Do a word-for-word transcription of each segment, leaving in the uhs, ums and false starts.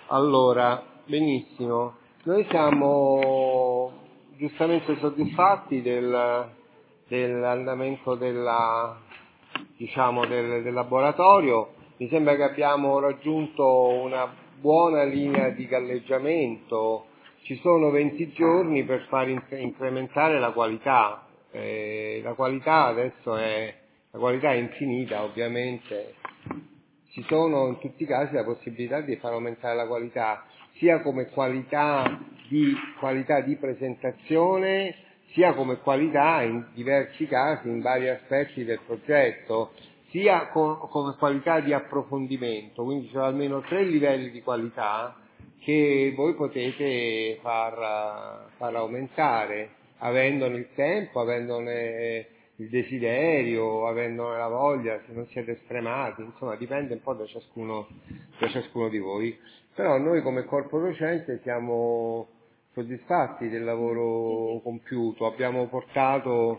Allora, benissimo. Noi siamo giustamente soddisfatti del, dell'andamento della, diciamo, del, del laboratorio. Mi sembra che abbiamo raggiunto una buona linea di galleggiamento. Ci sono venti giorni per far incrementare la qualità. Eh, la qualità adesso è, la qualità è infinita, ovviamente. Ci sono in tutti i casi la possibilità di far aumentare la qualità, sia come qualità di, qualità di presentazione, sia come qualità in diversi casi, in vari aspetti del progetto, sia co- come qualità di approfondimento, quindi ci sono almeno tre livelli di qualità che voi potete far, far aumentare, avendone il tempo, avendone il desiderio, avendone la voglia, se non siete stremati, insomma dipende un po' da ciascuno, da ciascuno di voi. Però noi come corpo docente siamo soddisfatti del lavoro compiuto, abbiamo portato,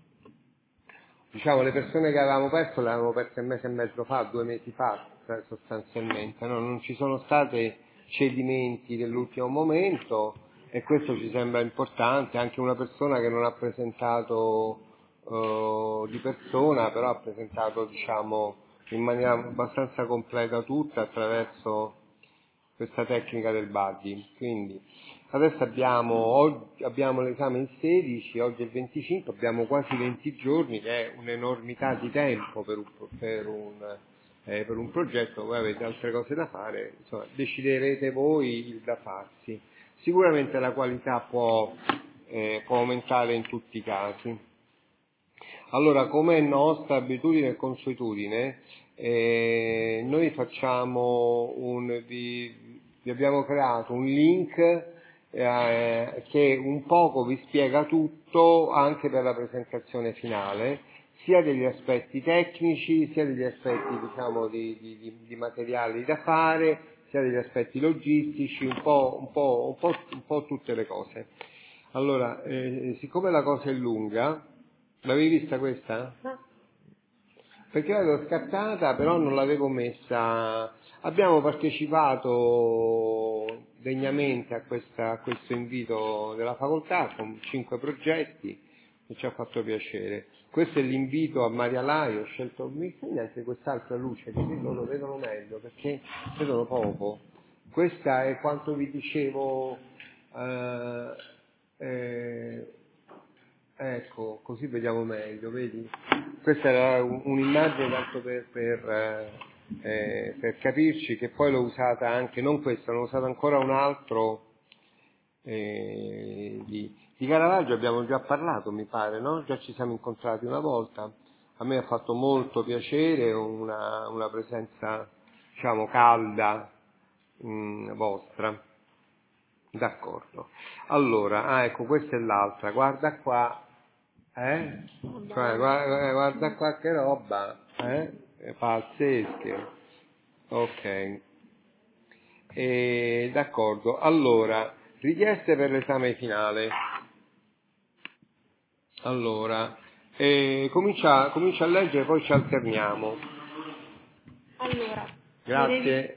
diciamo, le persone che avevamo perso le avevamo perse un mese e mezzo fa, due mesi fa sostanzialmente, no? Non ci sono state cedimenti dell'ultimo momento e questo ci sembra importante. Anche una persona che non ha presentato uh, di persona, però ha presentato, diciamo, in maniera abbastanza completa tutta attraverso questa tecnica del buddy. Quindi adesso abbiamo, oggi, abbiamo l'esame il sedici, oggi è il venticinque, abbiamo quasi venti giorni, che è un'enormità di tempo per un, per un, eh, per un progetto. Voi avete altre cose da fare, insomma, deciderete voi il da farsi. Sicuramente la qualità può, eh, può aumentare in tutti i casi. Allora, come è nostra abitudine e consuetudine, eh, noi facciamo un, vi, vi abbiamo creato un link eh, che un poco vi spiega tutto anche per la presentazione finale, sia degli aspetti tecnici, sia degli aspetti, diciamo, di, di, di, di materiali da fare, sia degli aspetti logistici, un po', un po', un po', un po' tutte le cose. Allora, eh, siccome la cosa è lunga, l'avevi vista questa? No. Perché l'avevo scattata, però non l'avevo messa. Abbiamo partecipato degnamente a, questa, a questo invito della facoltà con cinque progetti e ci ha fatto piacere. Questo è l'invito a Maria Lai, ho scelto, mi insegna anche quest'altra luce, così loro vedono meglio, perché vedono poco. Questa è quanto vi dicevo, eh, eh, ecco, così vediamo meglio, vedi? Questa era un, un'immagine tanto per, per, eh, eh, per capirci, che poi l'ho usata anche, non questa, l'ho usata ancora un altro eh, di, di Caravaggio, abbiamo già parlato mi pare, no? Già ci siamo incontrati una volta, a me ha fatto molto piacere una, una presenza, diciamo, calda mh, vostra. D'accordo. Allora, ah, ecco, questa è l'altra, guarda qua, eh? Cioè, guarda, guarda qua che roba, eh? Pazzesche. Ok. E, d'accordo. Allora, richieste per l'esame finale. Allora, eh, comincia, comincia a leggere, poi ci alterniamo. Allora, Grazie.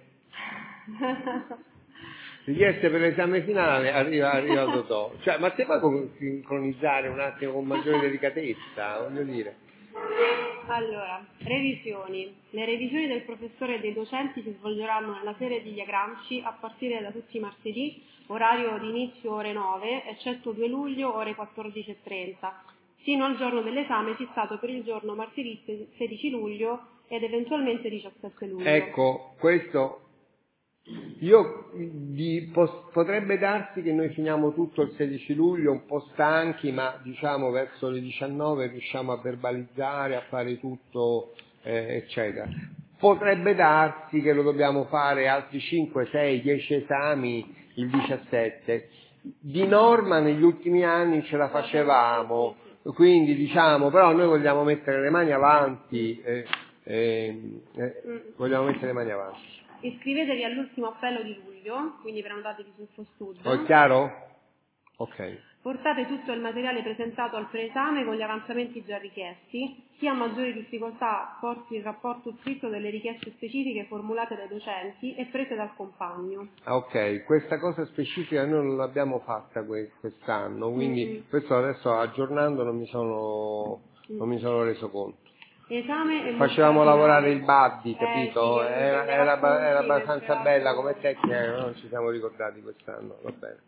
Richieste per l'esame finale, arriva, arriva Totò. Cioè, ma se puoi sincronizzare un attimo con maggiore delicatezza, voglio dire. allora, revisioni. Le revisioni del professore e dei docenti si svolgeranno nella sede di Via Gramsci a partire da tutti i martedì, orario di inizio ore nove, eccetto due luglio, ore quattordici e trenta. Sino al giorno dell'esame fissato per il giorno martedì sedici luglio ed eventualmente diciassette luglio. Ecco, questo io di, pos, potrebbe darsi che noi finiamo tutto il sedici luglio un po' stanchi, ma diciamo verso le diciannove riusciamo a verbalizzare, a fare tutto, eh, eccetera. Potrebbe darsi che lo dobbiamo fare altri cinque, sei, dieci esami il diciassette. Di norma negli ultimi anni ce la facevamo, quindi diciamo, però noi vogliamo mettere le mani avanti, eh, eh, eh, vogliamo mettere le mani avanti. Iscrivetevi all'ultimo appello di luglio, quindi prenotatevi sul FOSTUD. È chiaro? Ok. Portate tutto il materiale presentato al preesame con gli avanzamenti già richiesti. Chi ha maggiori difficoltà porti il rapporto scritto delle richieste specifiche formulate dai docenti e prese dal compagno. Ah, ok, questa cosa specifica noi non l'abbiamo fatta que- quest'anno, quindi Mm-hmm. questo adesso aggiornando non mi sono, Mm. non mi sono reso conto. Esame e Facevamo mostra lavorare il finale. buddy, Eh capito? sì, che lui Era, prendeva era, abba- era appunti abbastanza mentre bella l'altro... come tecnica, eh, non ci siamo ricordati quest'anno, va bene.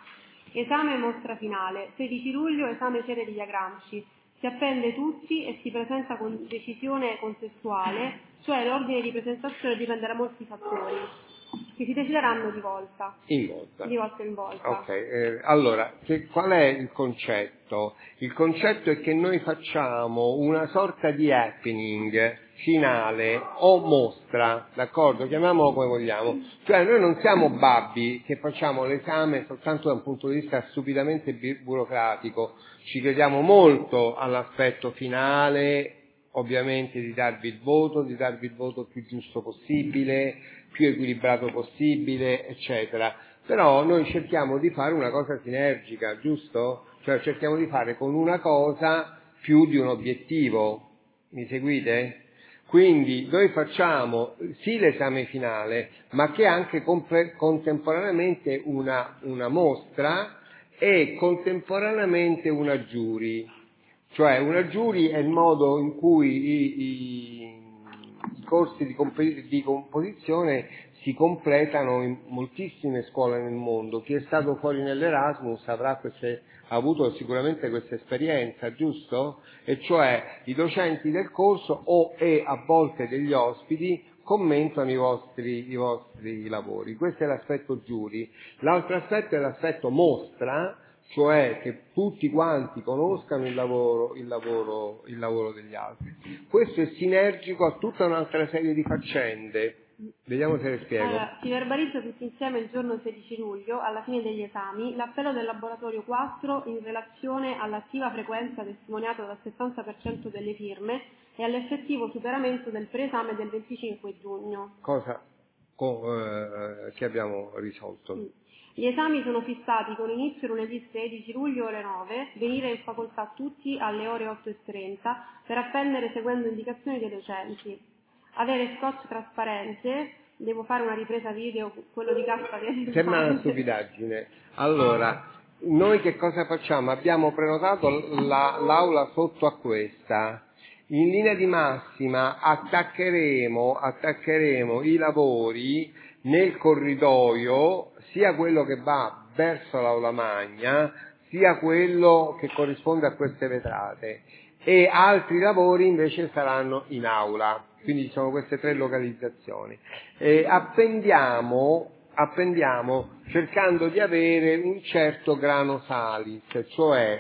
Esame e mostra finale. sedici luglio, esame serie di Via Gramsci. Si appende tutti e si presenta con decisione contestuale, cioè l'ordine di presentazione dipende da molti fattori, che si decideranno di volta, In volta. di volta in volta. Ok, eh, allora, che, qual è il concetto? Il concetto è che noi facciamo una sorta di happening finale o mostra, d'accordo? Chiamiamolo come vogliamo. Cioè noi non siamo babbi che facciamo l'esame soltanto da un punto di vista stupidamente bi- burocratico, ci crediamo molto all'aspetto finale, ovviamente di darvi il voto, di darvi il voto più giusto possibile, più equilibrato possibile, eccetera. Però noi cerchiamo di fare una cosa sinergica, giusto? Cioè cerchiamo di fare con una cosa più di un obiettivo. Mi seguite? Quindi noi facciamo sì l'esame finale, ma che è anche compre- contemporaneamente una, una mostra e contemporaneamente una giury. Cioè una giury è il modo in cui i, i, i corsi di, comp- di composizione si completano in moltissime scuole nel mondo. Chi è stato fuori nell'Erasmus avrà queste, ha avuto sicuramente questa esperienza, giusto? E cioè i docenti del corso o e a volte degli ospiti commentano i vostri, i vostri lavori. Questo è l'aspetto giury. L'altro aspetto è l'aspetto mostra, cioè che tutti quanti conoscano il lavoro, il lavoro, il lavoro degli altri. Questo è sinergico a tutta un'altra serie di faccende. Vediamo se le spiego. Allora, si verbalizza tutti insieme il giorno sedici luglio, alla fine degli esami, l'appello del laboratorio quattro in relazione all'attiva frequenza testimoniata dal settanta per cento delle firme e all'effettivo superamento del preesame del venticinque giugno. Cosa co- eh, che abbiamo risolto? Mm. Gli esami sono fissati con inizio lunedì sedici luglio ore nove, venire in facoltà tutti alle ore otto e trenta per appendere seguendo indicazioni dei docenti. Avere scotch trasparente, devo fare una ripresa video, quello di carta che Sembra una stupidaggine. Allora, noi che cosa facciamo? Abbiamo prenotato la, l'aula sotto a questa. In linea di massima attaccheremo, attaccheremo i lavori nel corridoio, sia quello che va verso l'aula magna, sia quello che corrisponde a queste vetrate. E altri lavori invece saranno in aula. Quindi ci sono queste tre localizzazioni. E appendiamo, appendiamo cercando di avere un certo grano salis, cioè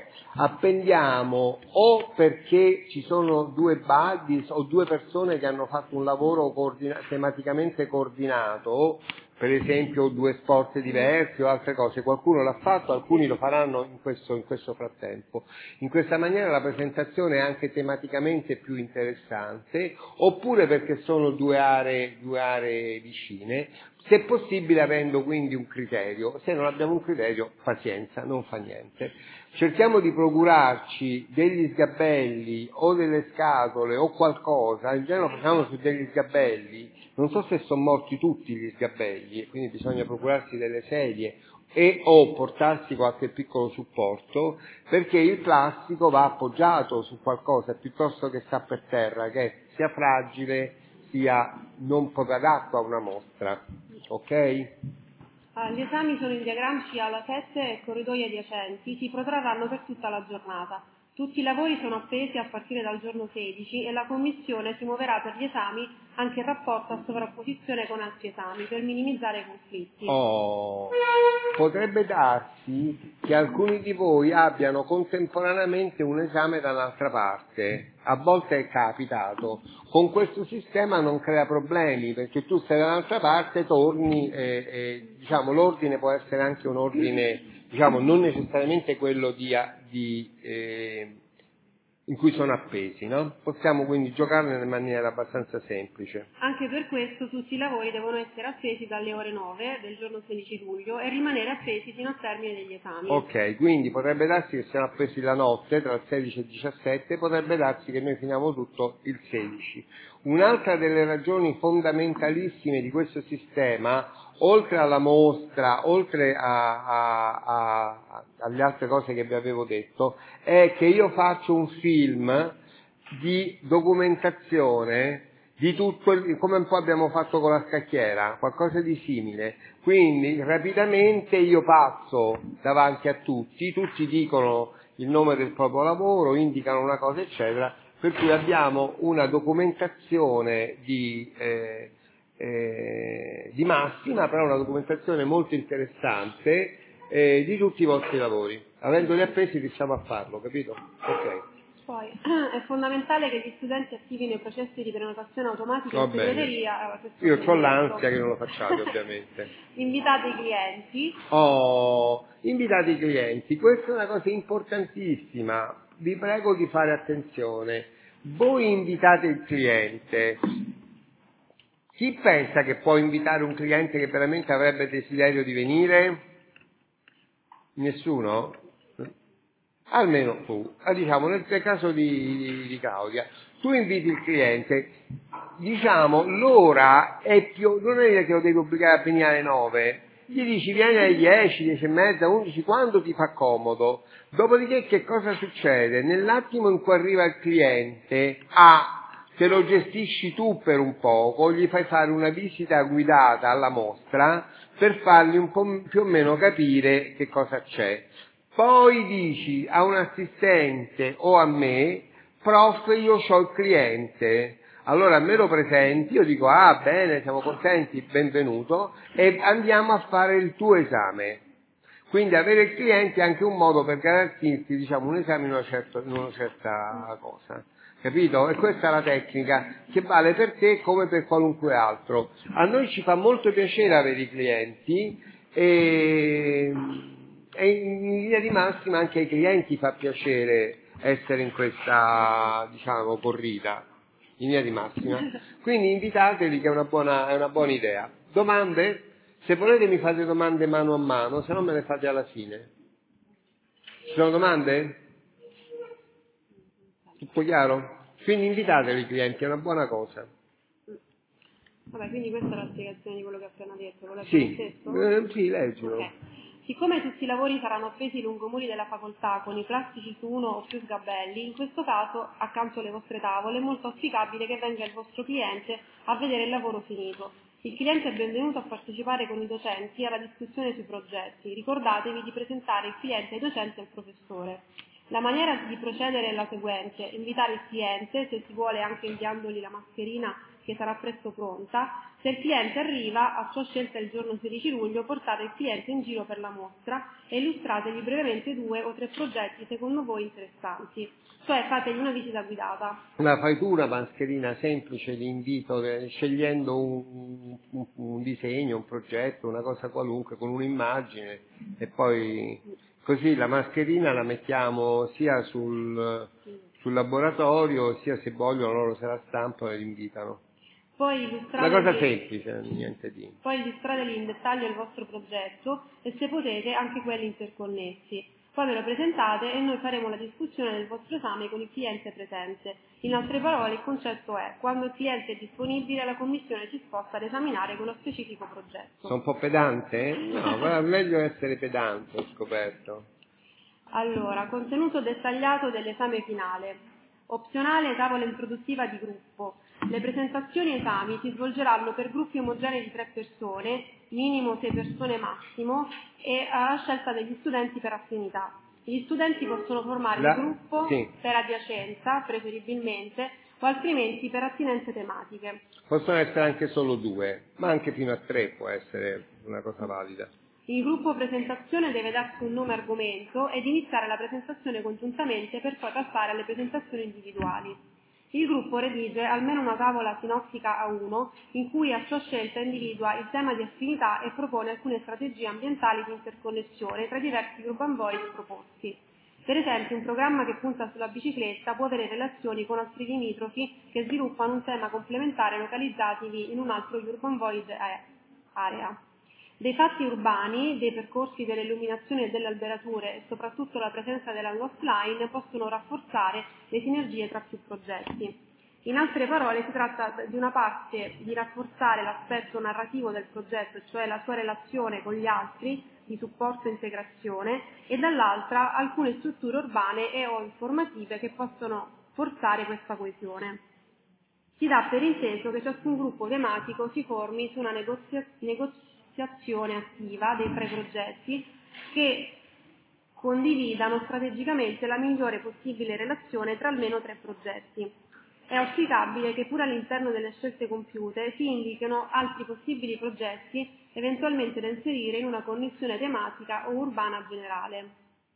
appendiamo o perché ci sono due buddies o due persone che hanno fatto un lavoro coordina- tematicamente coordinato, per esempio due sport diversi o altre cose, qualcuno l'ha fatto, alcuni lo faranno in questo, in questo frattempo. In questa maniera la presentazione è anche tematicamente più interessante, oppure perché sono due aree, due aree vicine, se possibile avendo quindi un criterio. Se non abbiamo un criterio, pazienza, non fa niente. Cerchiamo di procurarci degli sgabelli o delle scatole o qualcosa, in genere lo facciamo su degli sgabelli, non so se sono morti tutti gli sgabelli, e quindi bisogna procurarsi delle sedie e o portarsi qualche piccolo supporto, perché il plastico va appoggiato su qualcosa piuttosto che sta per terra, che sia fragile sia non proprio adatto a una mostra, ok? Ah, gli esami sono in via Gramsci alla sette e corridoi adiacenti, si protrarranno per tutta la giornata. Tutti i lavori sono appesi a partire dal giorno sedici e la commissione si muoverà per gli esami anche in rapporto a sovrapposizione con altri esami per minimizzare i conflitti. Oh, potrebbe darsi che alcuni di voi abbiano contemporaneamente un esame dall'altra parte. A volte è capitato. Con questo sistema non crea problemi, perché tu stai dall'altra parte, torni e, e diciamo, l'ordine può essere anche un ordine, diciamo, non necessariamente quello di, di, eh, in cui sono appesi, no? Possiamo quindi giocarne in maniera abbastanza semplice. Anche per questo tutti i lavori devono essere appesi dalle ore nove del giorno sedici luglio e rimanere appesi fino al termine degli esami. Ok, quindi potrebbe darsi che siano appesi la notte, tra il sedici e il diciassette, potrebbe darsi che noi finiamo tutto il sedici. Un'altra delle ragioni fondamentalissime di questo sistema, oltre alla mostra, oltre a, a, a, alle altre cose che vi avevo detto, è che io faccio un film di documentazione di tutto, il, come un po' abbiamo fatto con la scacchiera, qualcosa di simile. Quindi rapidamente io passo davanti a tutti, tutti dicono il nome del proprio lavoro, indicano una cosa eccetera, per cui abbiamo una documentazione di, eh, eh, di massima, però una documentazione molto interessante eh, di tutti i vostri lavori. Avendoli appesi riusciamo a farlo, capito? Ok. Poi è fondamentale che gli studenti attivino i processi di prenotazione automatica in segreteria. Io ho l'ansia che non lo facciate ovviamente. Invitate i clienti. Oh, invitate i clienti, questa è una cosa importantissima, vi prego di fare attenzione. Voi invitate il cliente. Chi pensa che può invitare un cliente che veramente avrebbe desiderio di venire? Nessuno? Almeno tu, ah, diciamo nel caso di, di Claudia, tu inviti il cliente, diciamo l'ora è più, non è che lo devi obbligare a venire alle nove, gli dici vieni alle dieci, dieci e mezza, undici, quando ti fa comodo. Dopodiché che cosa succede? Nell'attimo in cui arriva il cliente, A, se lo gestisci tu per un poco, gli fai fare una visita guidata alla mostra per fargli un po' più o meno capire che cosa c'è. Poi dici a un assistente o a me, prof, io ho il cliente, allora me lo presenti, io dico, ah bene, siamo contenti, benvenuto, e andiamo a fare il tuo esame. Quindi avere il cliente è anche un modo per garantirti, diciamo, un esame in una certa, in una certa cosa. Capito? E questa è la tecnica che vale per te come per qualunque altro. A noi ci fa molto piacere avere i clienti e... E in linea di massima anche ai clienti fa piacere essere in questa, diciamo, corrida, in linea di massima. Quindi invitateli che è una buona, è una buona idea. Domande? Se volete mi fate domande mano a mano, se no me le fate alla fine. Ci sono domande? Tutto chiaro? Quindi invitateli i clienti, è una buona cosa. Vabbè, quindi questa è la spiegazione di quello che ho appena detto. Lo Sì, stesso? eh, sì, leggilo. Okay. Siccome tutti i lavori saranno appesi lungo muri della facoltà con i plastici su uno o più sgabelli, in questo caso, accanto alle vostre tavole, è molto auspicabile che venga il vostro cliente a vedere il lavoro finito. Il cliente è benvenuto a partecipare con i docenti alla discussione sui progetti. Ricordatevi di presentare il cliente ai docenti e al professore. La maniera di procedere è la seguente: invitare il cliente, se si vuole anche inviandogli la mascherina che sarà presto pronta. Se il cliente arriva a sua scelta il giorno sedici luglio, portate il cliente in giro per la mostra e illustrategli brevemente due o tre progetti secondo voi interessanti, cioè fategli una visita guidata. La fai tu una mascherina semplice di invito, scegliendo un, un, un disegno, un progetto, una cosa qualunque con un'immagine e poi così la mascherina la mettiamo sia sul, sul laboratorio sia se vogliono loro se la stampano e l'invitano. Poi Una cosa semplice, niente di. Poi illustrategli in dettaglio il vostro progetto e se potete anche quelli interconnessi. Poi ve lo presentate e noi faremo la discussione del vostro esame con il cliente presente. In altre parole, il concetto è: quando il cliente è disponibile, la commissione si sposta ad esaminare quello specifico progetto. Sono un po' pedante? No, ma è meglio essere pedante, ho scoperto. Allora, contenuto dettagliato dell'esame finale. Opzionale tavola introduttiva di gruppo. Le presentazioni e esami si svolgeranno per gruppi omogenei di tre persone, minimo sei persone massimo, e a scelta degli studenti per affinità. Gli studenti possono formare La... un gruppo sì. per adiacenza, preferibilmente, o altrimenti per attinenze tematiche. Possono essere anche solo due, ma anche fino a tre può essere una cosa valida. Il gruppo presentazione deve darsi un nome argomento ed iniziare la presentazione congiuntamente per poi passare alle presentazioni individuali. Il gruppo redige almeno una tavola sinottica a uno in cui a sua scelta individua il tema di affinità e propone alcune strategie ambientali di interconnessione tra i diversi group and voice proposti. Per esempio, un programma che punta sulla bicicletta può avere relazioni con altri limitrofi che sviluppano un tema complementare localizzati in un altro urban void area. Dei fatti urbani, dei percorsi dell'illuminazione e delle alberature e soprattutto la presenza della lost line possono rafforzare le sinergie tra più progetti. In altre parole, si tratta di una parte di rafforzare l'aspetto narrativo del progetto, cioè la sua relazione con gli altri, di supporto e integrazione, e dall'altra alcune strutture urbane e o informative che possono forzare questa coesione. Si dà per inteso che ciascun gruppo tematico si formi su una negozia- negoziazione attiva dei pre-progetti che condividano strategicamente la migliore possibile relazione tra almeno tre progetti. È auspicabile che pure all'interno delle scelte compiute si indichino altri possibili progetti eventualmente da inserire in una connessione tematica o urbana generale.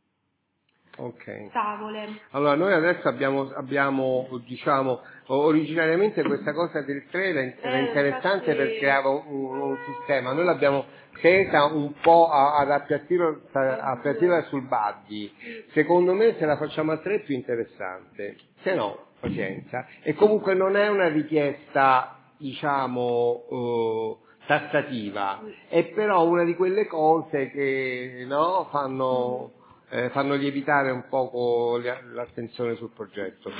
Ok. Tavole. Allora, noi adesso abbiamo, abbiamo diciamo, originariamente questa cosa del trailer era Eh, interessante infatti... per creare un, un sistema. Noi l'abbiamo tesa un po' a- ad appiattirla, appiattirla sul buggy. Secondo me, se la facciamo a tre è più interessante. Se no, pazienza. E comunque non è una richiesta, diciamo, eh, tassativa, è però una di quelle cose che no, fanno, eh, fanno lievitare un poco l'attenzione sul progetto.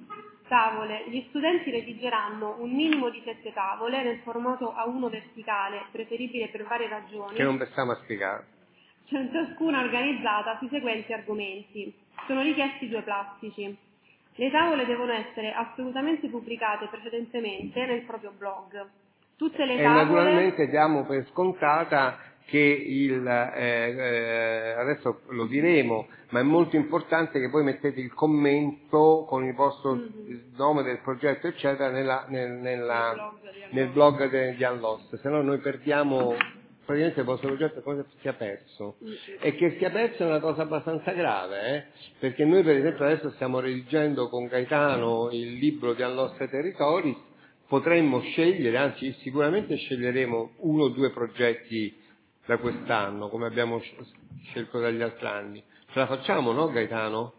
Tavole. Gli studenti redigeranno un minimo di sette tavole nel formato A uno verticale, preferibile per varie ragioni, Che non vi stiamo a spiegare. ciascuna organizzata sui seguenti argomenti. Sono richiesti due plastici. Le tavole devono essere assolutamente pubblicate precedentemente nel proprio blog. Tutte le E tavole... naturalmente diamo per scontata che il, eh, eh, adesso lo diremo, ma è molto importante che voi mettete il commento con il vostro Mhm. il nome del progetto, eccetera, nella, nel, nella, Nel nel blog de- di Unlost, se no noi perdiamo, praticamente il vostro progetto è come se sia perso. Mhm. E che sia perso è una cosa abbastanza grave, eh? Perché noi per esempio adesso stiamo redigendo con Gaetano il libro di Unlost Territories, potremmo scegliere, anzi sicuramente sceglieremo uno o due progetti da quest'anno, come abbiamo scelto dagli altri anni. Ce la facciamo, no Gaetano?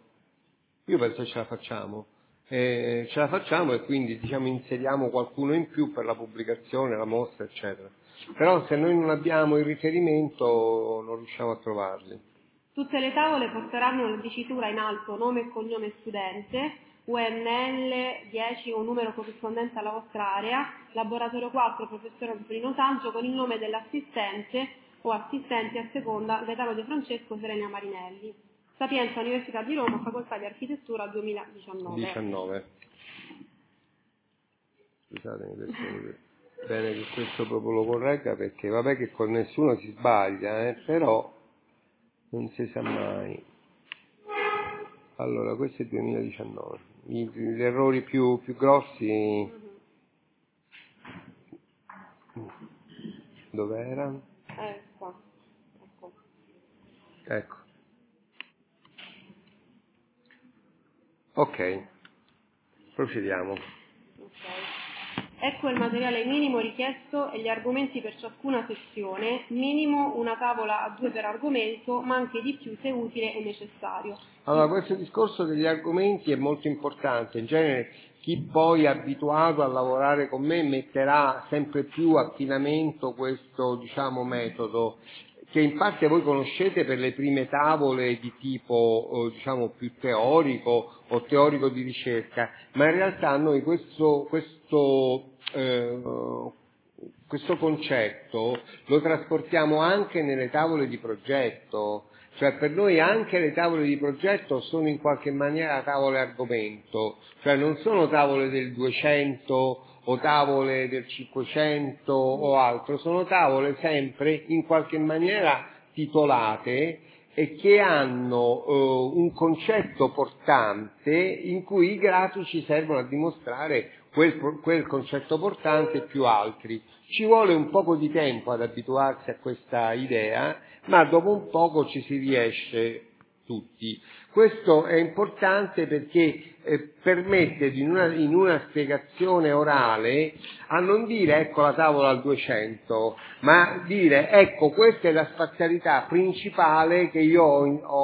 Io penso che ce la facciamo. Eh, ce la facciamo e quindi diciamo inseriamo qualcuno in più per la pubblicazione, la mostra, eccetera. Però se noi non abbiamo il riferimento non riusciamo a trovarli. Tutte le tavole porteranno la dicitura in alto nome e cognome studente, U N L dieci o numero corrispondente alla vostra area, laboratorio quattro professore Antonino Saggio con il nome dell'assistente o assistenti a seconda Gaetano De Francesco Serena Marinelli. Sapienza Università di Roma, Facoltà di Architettura duemiladiciannove. diciannove. Scusatemi perché bene che questo proprio lo corregga perché vabbè che con nessuno si sbaglia, eh, però non si sa mai. Allora, questo è duemiladiciannove. I, gli errori più, più grossi dove erano? Eh, qua. Ecco. Ecco. Ok, procediamo. Ok. Ecco il materiale minimo richiesto e gli argomenti per ciascuna sezione, minimo una tavola a due per argomento, ma anche di più se utile e necessario. Allora, questo discorso degli argomenti è molto importante. In genere chi poi è abituato a lavorare con me metterà sempre più a affinamento questo, diciamo, metodo, che in parte voi conoscete per le prime tavole di tipo, diciamo, più teorico o teorico di ricerca, ma in realtà noi questo, questo eh, questo concetto lo trasportiamo anche nelle tavole di progetto, cioè per noi anche le tavole di progetto sono in qualche maniera tavole argomento, cioè non sono tavole del duecento o tavole del cinquecento o altro, sono tavole sempre in qualche maniera titolate e che hanno eh, un concetto portante in cui i grafici servono a dimostrare quel, quel concetto portante più altri. Ci vuole un poco di tempo ad abituarsi a questa idea, ma dopo un poco ci si riesce tutti. Questo è importante perché eh, permette in una, in una spiegazione orale a non dire ecco la tavola al duecento, ma dire ecco questa è la spazialità principale che io ho, ho,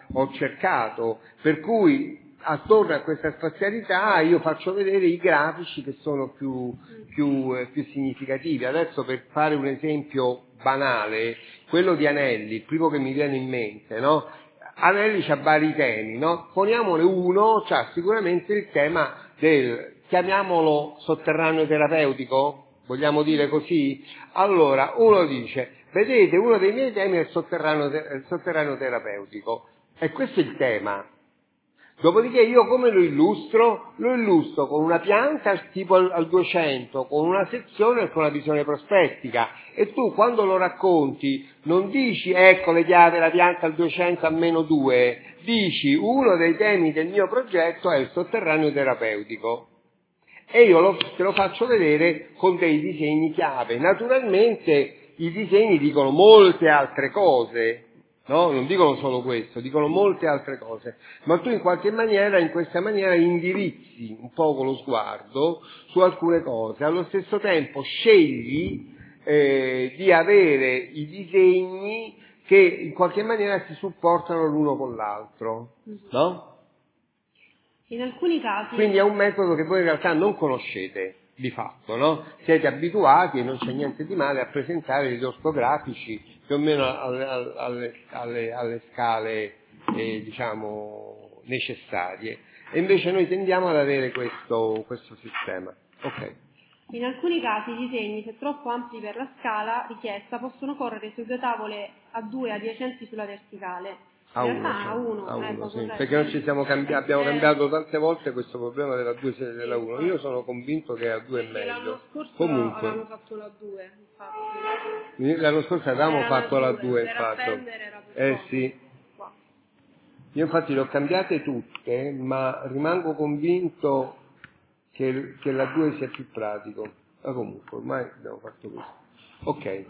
ho cercato, per cui attorno a questa spazialità io faccio vedere i grafici che sono più, più, eh, più significativi. Adesso, per fare un esempio banale, quello di Anelli, il primo che mi viene in mente, no? Anelli c'ha vari temi, no? Poniamone uno, c'ha sicuramente il tema del, chiamiamolo sotterraneo terapeutico, vogliamo dire così? Allora, uno dice, vedete, uno dei miei temi è il sotterraneo, il sotterraneo terapeutico, e questo è il tema. Dopodiché io come lo illustro? Lo illustro con una pianta tipo al, al duecento, con una sezione e con una visione prospettica. E tu quando lo racconti non dici ecco le chiavi della pianta al duecento a meno due, dici uno dei temi del mio progetto è il sotterraneo terapeutico. E io lo, te lo faccio vedere con dei disegni chiave. Naturalmente i disegni dicono molte altre cose. No? Non dicono solo questo, dicono molte altre cose, ma tu in qualche maniera, in questa maniera indirizzi un po' con lo sguardo su alcune cose, allo stesso tempo scegli eh, di avere i disegni che in qualche maniera si supportano l'uno con l'altro, no? In alcuni casi... Quindi è un metodo che voi in realtà non conoscete di fatto, no? Siete abituati, e non c'è niente di male, a presentare degli ortografici più o meno alle, alle, alle, alle scale eh, diciamo necessarie, e invece noi tendiamo ad avere questo, questo sistema. Ok. In alcuni casi i disegni, se troppo ampi per la scala richiesta, possono correre su due tavole a due adiacenti sulla verticale. A In uno, realtà cioè, a uno, a uno ecco, sì, cos'è? perché noi ci siamo cambi- abbiamo Eh, cambiato tante volte questo problema della due sede della sì, uno. Io sono convinto che a due è perché l'anno meglio. scorso Comunque, avevamo fatto la due, infatti. l'anno scorso avevamo Era fatto la due, due, per infatti. appendere era più Eh comodo. sì. Qua. Io infatti le ho cambiate tutte, ma rimango convinto che, che la due sia più pratico. Ma comunque, ormai abbiamo fatto questo. Ok.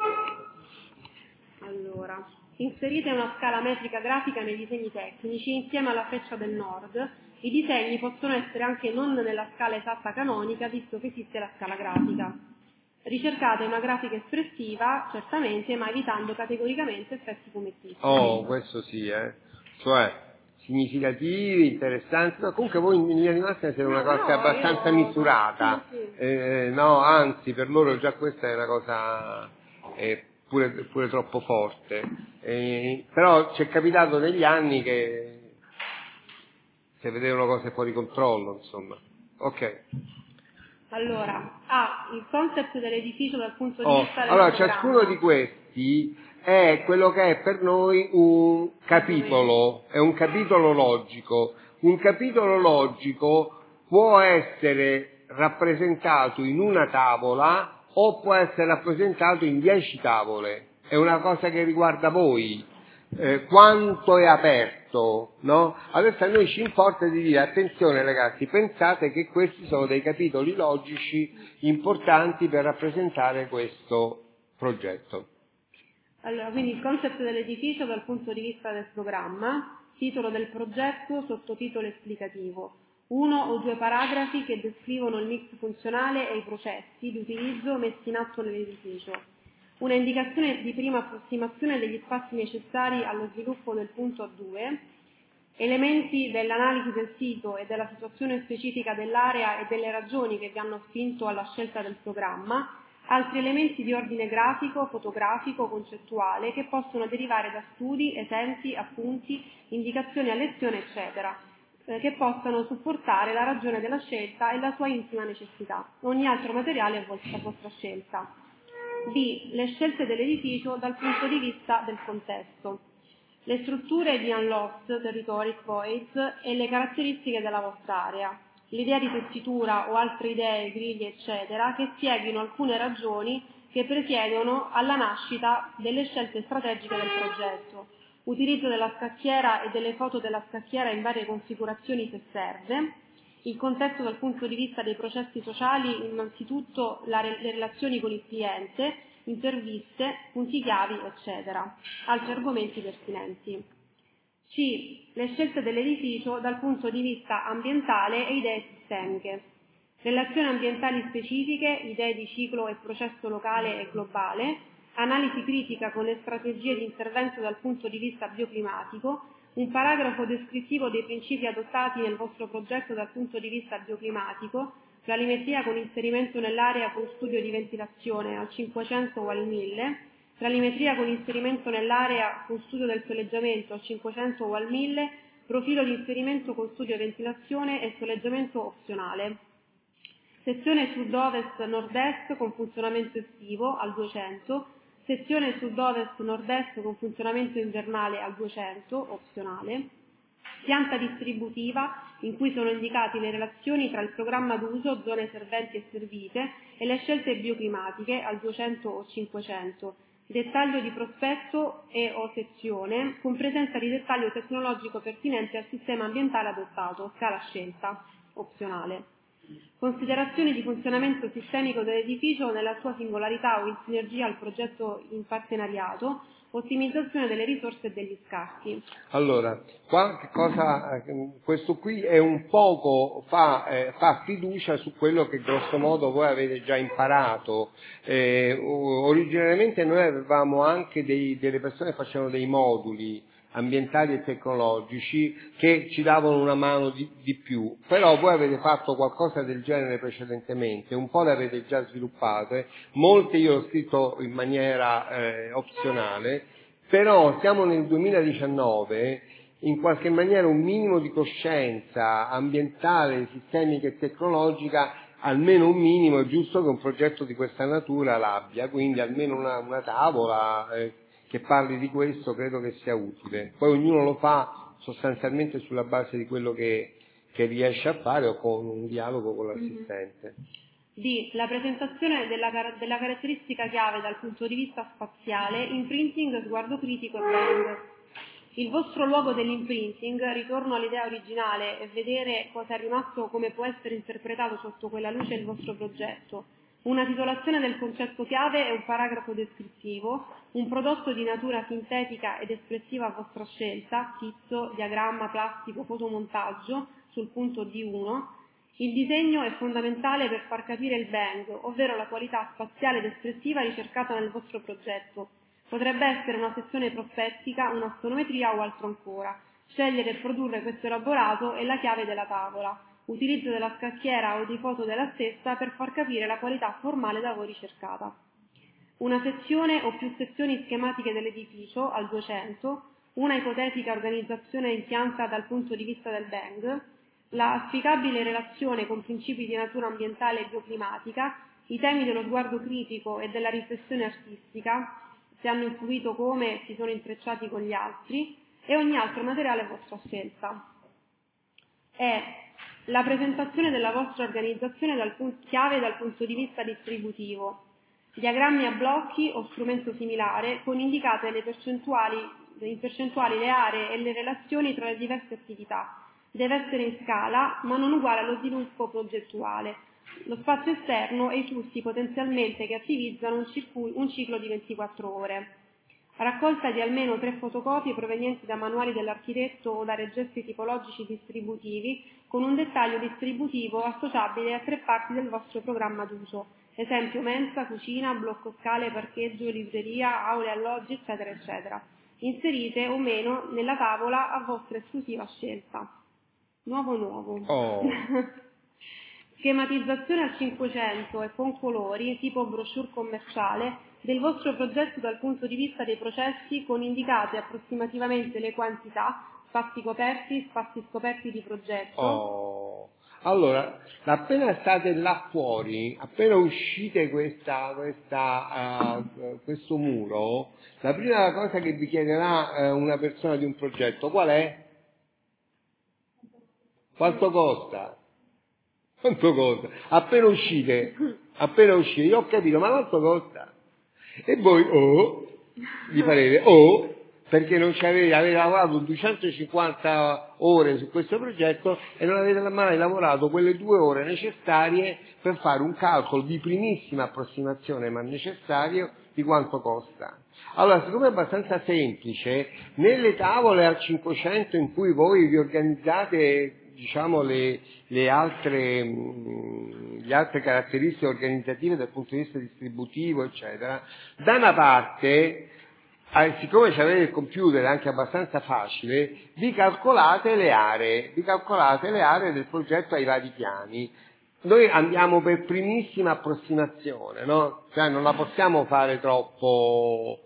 Allora, inserite una scala metrica grafica nei disegni tecnici insieme alla freccia del nord. I disegni possono essere anche non nella scala esatta canonica, visto che esiste la scala grafica. Ricercate una grafica espressiva, certamente, ma evitando categoricamente effetti fumettistici. Oh, questo sì, eh. Cioè, significativi, interessanti, ma comunque voi in linea di massima siete una No, cosa no, abbastanza io- misurata. sì, sì. Eh, no, anzi, per loro già questa è una cosa eh, pure, pure troppo forte. Eh, però ci è capitato negli anni che si vedevano cose fuori controllo, insomma. Ok. Allora, A. Il concept dell'edificio dal punto di Oh, vista del allora, programma. ciascuno di questi è quello che è per noi un capitolo, è un capitolo logico. Un capitolo logico può essere rappresentato in una tavola o può essere rappresentato in dieci tavole. È una cosa che riguarda voi. Eh, quanto è aperto, no? Adesso a noi ci importa di dire attenzione ragazzi, pensate che questi sono dei capitoli logici importanti per rappresentare questo progetto. Allora, quindi il concept dell'edificio dal punto di vista del programma, titolo del progetto, sottotitolo esplicativo, uno o due paragrafi che descrivono il mix funzionale e i processi di utilizzo messi in atto nell'edificio, una indicazione di prima approssimazione degli spazi necessari allo sviluppo del punto A due, elementi dell'analisi del sito e della situazione specifica dell'area e delle ragioni che vi hanno spinto alla scelta del programma, altri elementi di ordine grafico, fotografico, concettuale che possono derivare da studi, esempi, appunti, indicazioni a lezione, eccetera, eh, che possano supportare la ragione della scelta e la sua intima necessità. Ogni altro materiale è a vostra scelta. B. Le scelte dell'edificio dal punto di vista del contesto. Le strutture di Unlocked, Territoric Voids e le caratteristiche della vostra area. L'idea di tessitura o altre idee, griglie, eccetera, che spieghino alcune ragioni che presiedono alla nascita delle scelte strategiche del progetto. Utilizzo della scacchiera e delle foto della scacchiera in varie configurazioni se serve. Il contesto dal punto di vista dei processi sociali, innanzitutto la, le relazioni con il cliente, interviste, punti chiavi, eccetera. Altri argomenti pertinenti. C. Le scelte dell'edificio dal punto di vista ambientale e idee sistemiche. Relazioni ambientali specifiche, idee di ciclo e processo locale e globale, analisi critica con le strategie di intervento dal punto di vista bioclimatico, un paragrafo descrittivo dei principi adottati nel vostro progetto dal punto di vista bioclimatico, planimetria con inserimento nell'area con studio di ventilazione al cinquecento o al mille, planimetria con inserimento nell'area con studio del soleggiamento al cinquecento o al mille, profilo di inserimento con studio di ventilazione e soleggiamento opzionale. Sezione sud-ovest-nord-est con funzionamento estivo al duecento, sezione sud-ovest-nord-est con funzionamento invernale al duecento, opzionale. Pianta distributiva in cui sono indicate le relazioni tra il programma d'uso, zone serventi e servite e le scelte bioclimatiche al duecento o cinquecento. Dettaglio di prospetto e o sezione con presenza di dettaglio tecnologico pertinente al sistema ambientale adottato, scala scelta, opzionale. Considerazioni di funzionamento sistemico dell'edificio nella sua singolarità o in sinergia al progetto in partenariato, ottimizzazione delle risorse e degli scarti. Allora, qua che cosa, questo qui è un poco, fa, eh, fa fiducia su quello che grosso modo voi avete già imparato. Eh, originariamente noi avevamo anche dei, delle persone che facevano dei moduli ambientali e tecnologici che ci davano una mano di, di più, però voi avete fatto qualcosa del genere precedentemente, un po' le avete già sviluppate, molte io ho scritto in maniera eh, opzionale, però siamo nel duemiladiciannove, in qualche maniera un minimo di coscienza ambientale, sistemica e tecnologica, almeno un minimo, è giusto che un progetto di questa natura l'abbia, quindi almeno una, una tavola eh, che parli di questo credo che sia utile. Poi ognuno lo fa sostanzialmente sulla base di quello che, che riesce a fare o con un dialogo con l'assistente. D. La presentazione della, della caratteristica chiave dal punto di vista spaziale, imprinting, sguardo critico e bang. Il vostro luogo dell'imprinting, ritorno all'idea originale e vedere cosa è rimasto, come può essere interpretato sotto quella luce il vostro progetto. Una titolazione del concetto chiave e un paragrafo descrittivo, un prodotto di natura sintetica ed espressiva a vostra scelta, schizzo, diagramma, plastico, fotomontaggio, sul punto D uno. Il disegno è fondamentale per far capire il bang, ovvero la qualità spaziale ed espressiva ricercata nel vostro progetto. Potrebbe essere una sezione prospettica, un'astrometria o altro ancora. Scegliere e produrre questo elaborato è la chiave della tavola. Utilizzo della scacchiera o di foto della stessa per far capire la qualità formale da voi ricercata. Una sezione o più sezioni schematiche dell'edificio, al duecento, una ipotetica organizzazione in pianta dal punto di vista del bang, la auspicabile relazione con principi di natura ambientale e bioclimatica, i temi dello sguardo critico e della riflessione artistica, se hanno influito come si sono intrecciati con gli altri, e ogni altro materiale a vostra scelta. E la presentazione della vostra organizzazione dal punto, chiave dal punto di vista distributivo, diagrammi a blocchi o strumento similare con indicate le percentuali, in percentuali le aree e le relazioni tra le diverse attività. Deve essere in scala, ma non uguale allo sviluppo progettuale. Lo spazio esterno e i flussi potenzialmente che attivizzano un, circu- un ciclo di ventiquattro ore. Raccolta di almeno tre fotocopie provenienti da manuali dell'architetto o da registri tipologici distributivi con un dettaglio distributivo associabile a tre parti del vostro programma d'uso. Esempio mensa, cucina, blocco scale, parcheggio, libreria, aule alloggi, eccetera, eccetera. Inserite o meno nella tavola a vostra esclusiva scelta. Nuovo nuovo. Oh. Schematizzazione al cinquecento e con colori, tipo brochure commerciale, del vostro progetto dal punto di vista dei processi con indicate approssimativamente le quantità, spazi coperti, spazi scoperti di progetto. Oh. Allora, appena state là fuori, appena uscite questa, questa, uh, questo muro, la prima cosa che vi chiederà uh, una persona di un progetto, qual è? Quanto costa? Quanto costa? Appena uscite, appena uscite, io ho capito, ma quanto costa? E voi, oh, vi farete, oh, perché non ci avete, avete lavorato duecentocinquanta ore su questo progetto e non avete mai lavorato quelle due ore necessarie per fare un calcolo di primissima approssimazione, ma necessario, di quanto costa. Allora, siccome è abbastanza semplice, nelle tavole al cinquecento in cui voi vi organizzate, diciamo, le, le, altre, mh, le altre caratteristiche organizzative dal punto di vista distributivo, eccetera, da una parte eh, siccome avete il computer anche abbastanza facile, vi calcolate le aree, vi calcolate le aree del progetto ai vari piani. Noi andiamo per primissima approssimazione, no? Cioè non la possiamo fare troppo,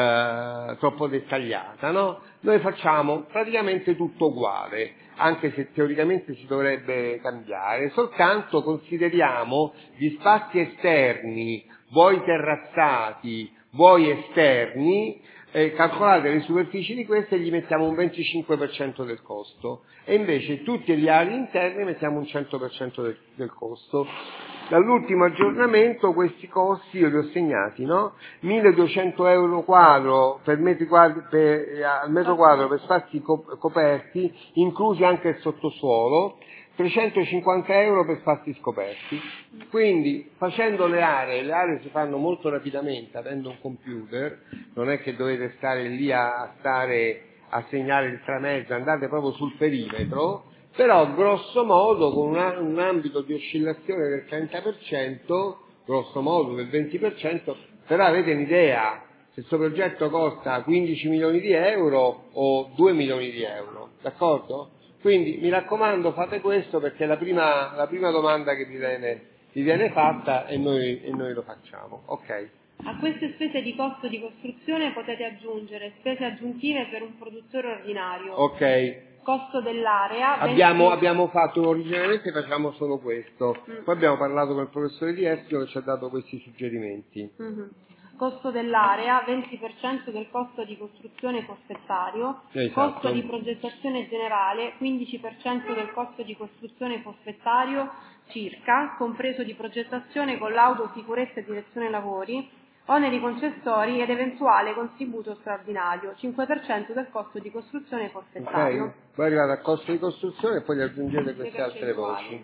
eh, troppo dettagliata, no? Noi facciamo praticamente tutto uguale, anche se teoricamente si dovrebbe cambiare, soltanto consideriamo gli spazi esterni, vuoi terrazzati, vuoi esterni, eh, calcolate le superfici di queste e gli mettiamo un venticinque per cento del costo, e invece tutti gli aree interni mettiamo un cento per cento del, del costo. Dall'ultimo aggiornamento questi costi io li ho segnati, no? milleduecento euro quadro per metri quadri, per, eh, al metro quadro per spazi co- coperti, inclusi anche il sottosuolo, trecentocinquanta euro per spazi scoperti. Quindi facendo le aree, le aree si fanno molto rapidamente avendo un computer, non è che dovete stare lì a, a stare a segnare il tramezzo, andate proprio sul perimetro, però grosso modo con una, un ambito di oscillazione del trenta per cento, grosso modo del venti per cento, però avete un'idea se questo progetto costa quindici milioni di euro o due milioni di euro, d'accordo? Quindi mi raccomando, fate questo perché è la prima, la prima domanda che vi viene, vi viene fatta e noi, e noi lo facciamo. Ok. A queste spese di costo di costruzione potete aggiungere spese aggiuntive per un produttore ordinario. Ok. Costo dell'area. Abbiamo, venti... abbiamo fatto, originariamente facciamo solo questo, Mm. poi abbiamo parlato con il professore Di Essio che ci ha dato questi suggerimenti. Mm-hmm. Costo dell'area, venti per cento del costo di costruzione forfettario, Esatto. costo di progettazione generale, quindici per cento del costo di costruzione forfettario circa, compreso di progettazione con laudo sicurezza e direzione lavori, oneri concessori ed eventuale contributo straordinario, cinque per cento del costo di costruzione forfettario. Ok? Poi arrivate al costo di costruzione e poi gli aggiungete queste Le altre percentuali. voci.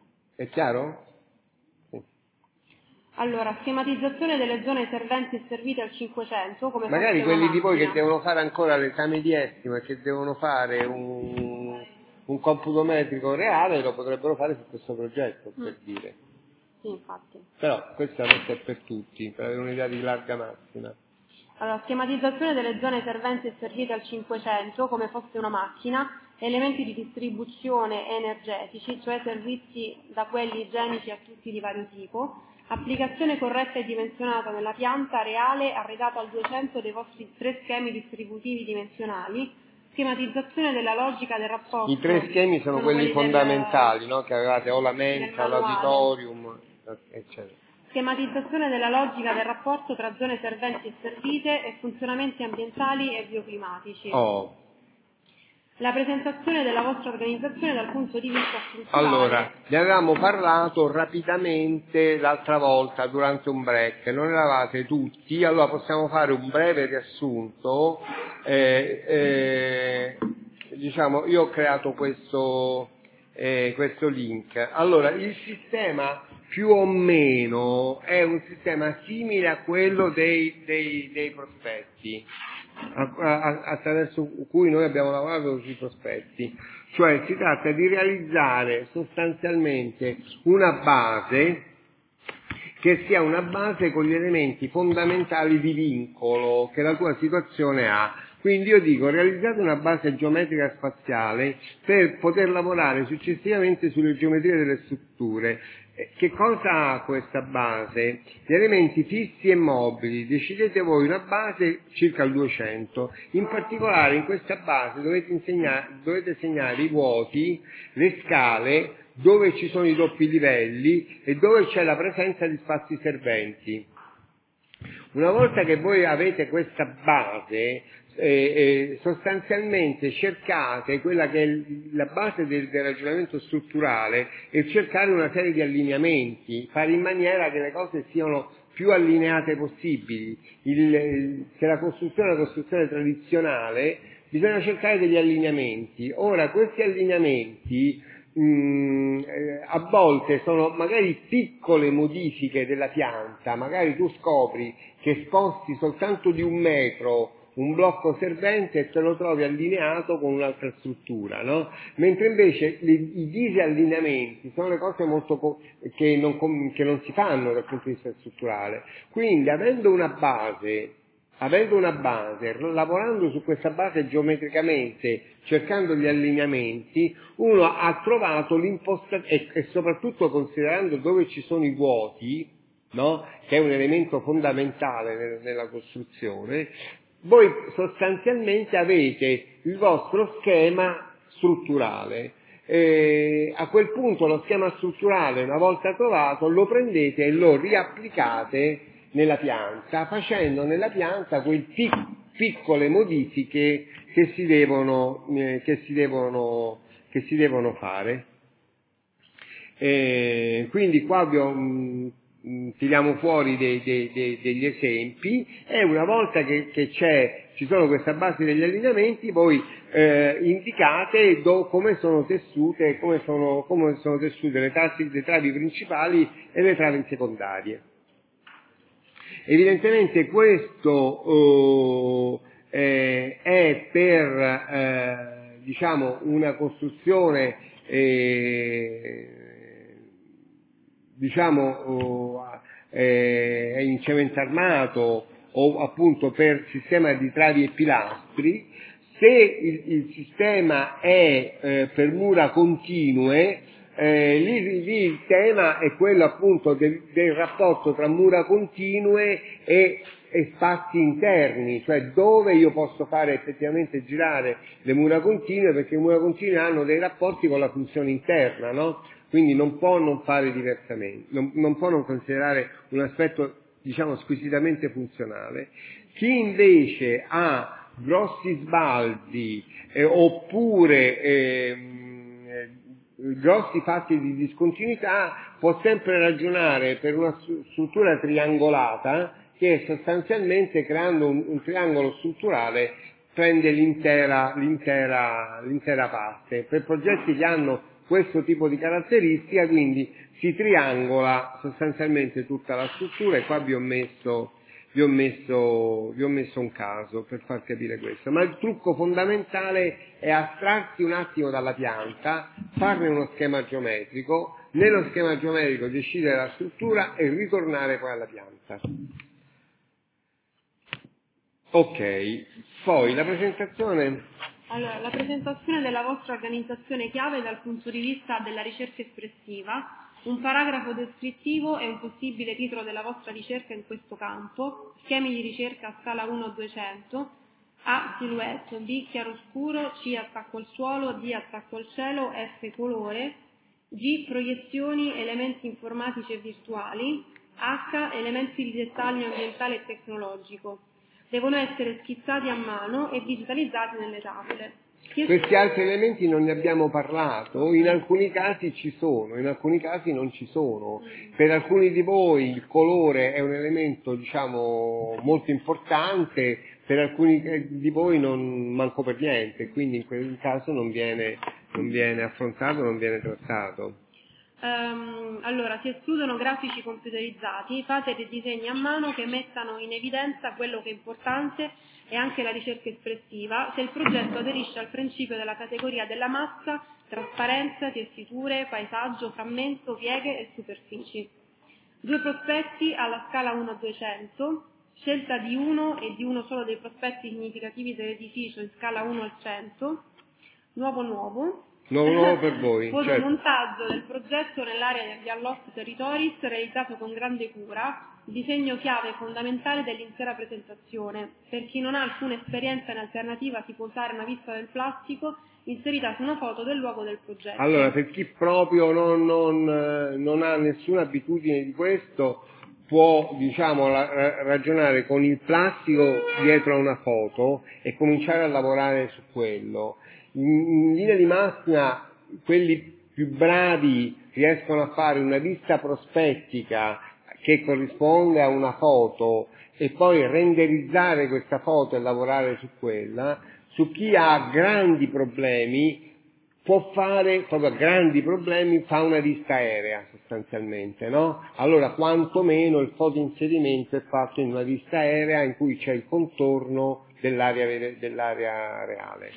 È chiaro? Sì. Allora, schematizzazione delle zone serventi e servite al cinquecento, come Magari fosse una quelli di voi che macchina. devono fare ancora l'esame di estimo e che devono fare un, un computo metrico reale lo potrebbero fare su questo progetto, per Mm. dire. Sì, infatti. Però questa cosa è per tutti, per avere un'idea di larga massima. Allora, schematizzazione delle zone serventi e servite al cinquecento, come fosse una macchina, elementi di distribuzione energetici, cioè servizi da quelli igienici a tutti di vario tipo, applicazione corretta e dimensionata nella pianta reale arredata al duecento dei vostri tre schemi distributivi dimensionali, schematizzazione della logica del rapporto. I tre schemi sono, sono quelli, quelli fondamentali, del, no? Che avevate o la del mensa, manuale. l'auditorium, eccetera. Schematizzazione della logica del rapporto tra zone serventi e servite e funzionamenti ambientali e bioclimatici. Oh. La presentazione della vostra organizzazione dal punto di vista strutturale. Allora, ne avevamo parlato rapidamente l'altra volta durante un break, non eravate tutti, allora possiamo fare un breve riassunto. Eh, eh, diciamo, io ho creato questo, eh, questo link. Allora, il sistema più o meno è un sistema simile a quello dei, dei, dei prospetti, attraverso cui noi abbiamo lavorato sui prospetti, cioè si tratta di realizzare sostanzialmente una base che sia una base con gli elementi fondamentali di vincolo che la tua situazione ha. Quindi io dico, realizzate una base geometrica spaziale per poter lavorare successivamente sulle geometrie delle strutture. Che cosa ha questa base? Gli elementi fissi e mobili, decidete voi una base circa il duecento, in particolare in questa base dovete, insegnare, dovete segnare i vuoti, le scale, dove ci sono i doppi livelli e dove c'è la presenza di spazi serventi. Una volta che voi avete questa base, eh, eh, sostanzialmente cercate quella che è la base del, del ragionamento strutturale e cercare una serie di allineamenti, fare in maniera che le cose siano più allineate possibili. Il, il, se la costruzione è una costruzione tradizionale, bisogna cercare degli allineamenti. Ora, questi allineamenti Mm, eh, a volte sono magari piccole modifiche della pianta, magari tu scopri che sposti soltanto di un metro un blocco servente e te lo trovi allineato con un'altra struttura, no? Mentre invece le, i disallineamenti sono le cose molto co- che, non, che non si fanno dal punto di vista strutturale. Quindi avendo una base avendo una base, lavorando su questa base geometricamente, cercando gli allineamenti, uno ha trovato l'impostazione, e, e soprattutto considerando dove ci sono i vuoti, no? Che è un elemento fondamentale nel, nella costruzione, voi sostanzialmente avete il vostro schema strutturale. Eh, a quel punto lo schema strutturale, una volta trovato, lo prendete e lo riapplicate nella pianta, facendo nella pianta quelle pic- piccole modifiche che si devono, eh, che si devono, che si devono fare. Eh, quindi qua vi ho, mh, mh, tiriamo fuori dei, dei, dei, degli esempi, e una volta che, che c'è, ci sono questa base degli allineamenti, voi eh, indicate do, come sono tessute, come sono, come sono tessute le, travi, le travi principali e le travi secondarie. Evidentemente questo oh, eh, è per eh, diciamo una costruzione eh, diciamo oh, eh, in cemento armato o appunto per sistema di travi e pilastri. Se il, il sistema è eh, per mura continue, Eh, lì, lì il tema è quello appunto del, del rapporto tra mura continue e, e spazi interni, cioè dove io posso fare effettivamente girare le mura continue, perché le mura continue hanno dei rapporti con la funzione interna, no? Quindi non può non fare diversamente, non, non può non considerare un aspetto diciamo squisitamente funzionale. Chi invece ha grossi sbalzi eh, oppure eh, grossi fatti di discontinuità può sempre ragionare per una struttura triangolata che sostanzialmente, creando un, un triangolo strutturale, prende l'intera, l'intera, l'intera parte. Per progetti che hanno questo tipo di caratteristica, quindi si triangola sostanzialmente tutta la struttura, e qua vi ho messo Vi ho, messo, vi ho messo un caso per far capire questo, ma il trucco fondamentale è astrarsi un attimo dalla pianta, farne uno schema geometrico, nello schema geometrico decidere la struttura e ritornare poi alla pianta. Ok, poi la presentazione. Allora, la presentazione della vostra organizzazione chiave dal punto di vista della ricerca espressiva, un paragrafo descrittivo e un possibile titolo della vostra ricerca in questo campo, schemi di ricerca a scala uno a duecento, A silhouette, B chiaroscuro, C attacco al suolo, D attacco al cielo, F colore, G proiezioni, elementi informatici e virtuali, H elementi di dettaglio ambientale e tecnologico. Devono essere schizzati a mano e digitalizzati nelle tavole. Questi altri elementi non ne abbiamo parlato, in alcuni casi ci sono, in alcuni casi non ci sono. Per alcuni di voi il colore è un elemento, diciamo, molto importante, per alcuni di voi non manco per niente, quindi in quel caso non viene, non viene affrontato, non viene trattato. Um, allora, si escludono grafici computerizzati, fate dei disegni a mano che mettano in evidenza quello che è importante e anche la ricerca espressiva, se il progetto aderisce al principio della categoria della massa, trasparenza, tessiture, paesaggio, frammento, pieghe e superfici. Due prospetti alla scala uno a duecento, scelta di uno e di uno solo dei prospetti significativi dell'edificio in scala uno al cento, nuovo nuovo, Nuovo nuovo per voi, fotomontaggio certo. del progetto nell'area di Allot Territories realizzato con grande cura, disegno chiave fondamentale dell'intera presentazione. Per chi non ha alcuna esperienza in alternativa si può usare una vista del plastico inserita su una foto del luogo del progetto. Allora, per chi proprio non, non, non ha nessuna abitudine di questo, può diciamo la, ragionare con il plastico dietro a una foto e cominciare a lavorare su quello. In, in linea di massima quelli più bravi riescono a fare una vista prospettica che corrisponde a una foto e poi renderizzare questa foto e lavorare su quella. Su chi ha grandi problemi può fare proprio grandi problemi, fa una vista aerea sostanzialmente, no? Allora quantomeno il fotoinserimento è fatto in una vista aerea in cui c'è il contorno dell'area, dell'area reale.